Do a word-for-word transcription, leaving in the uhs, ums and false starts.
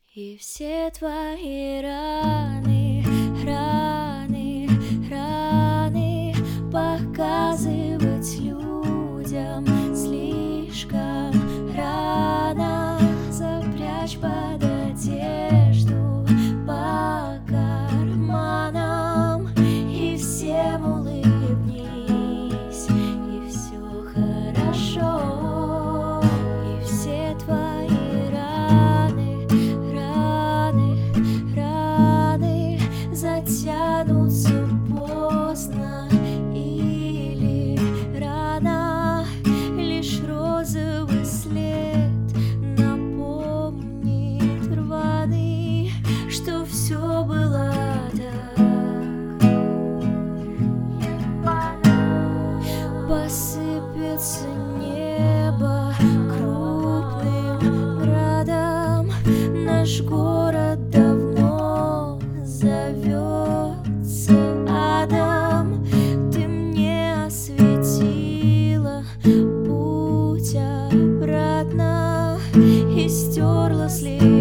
И все твои раны, раны, раны показывать людям слишком рано. Запрячь под одежду по карманам и всем улыбнись, и все хорошо. И все твои раны, раны, раны затянутся поздно или рано. Лишь розовый след напомнит рваный, что все было так. Посыпется небо крупным градом. Наш город давно зовется адом. Ты мне осветила путь обратно и стерла след.